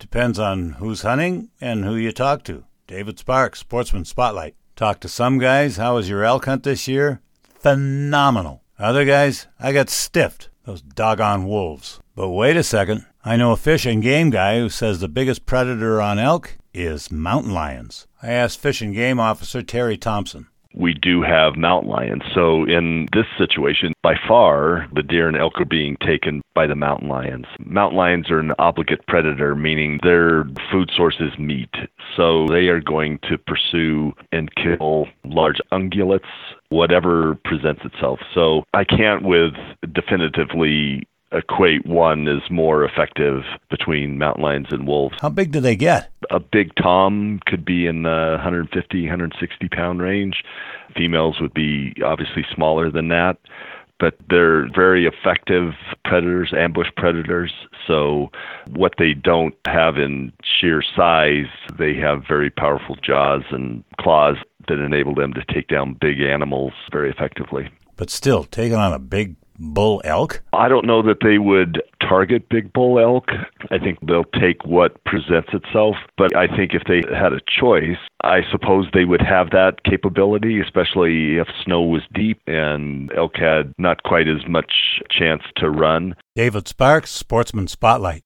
Depends on who's hunting and who you talk to. David Sparks, Sportsman Spotlight. Talked to some guys, how was your elk hunt this year? Phenomenal. Other guys, I got stiffed. Those doggone wolves. But wait a second. I know a fish and game guy who says the biggest predator on elk is mountain lions. I asked Fish and Game Officer Terry Thompson. We do have mountain lions. So in this situation, by far, the deer and elk are being taken by the mountain lions. Mountain lions are an obligate predator, meaning their food source is meat. So they are going to pursue and kill large ungulates, whatever presents itself. So I can't definitively equate one is more effective between mountain lions and wolves. How big do they get? A big tom could be in the 150, 160 pound range. Females would be obviously smaller than that, but they're very effective predators, ambush predators. So what they don't have in sheer size, they have very powerful jaws and claws that enable them to take down big animals very effectively. But still, taking on a big bull elk? I don't know that they would target big bull elk. I think they'll take what presents itself. But I think if they had a choice, I suppose they would have that capability, especially if snow was deep and elk had not quite as much chance to run. David Sparks, Sportsman Spotlight.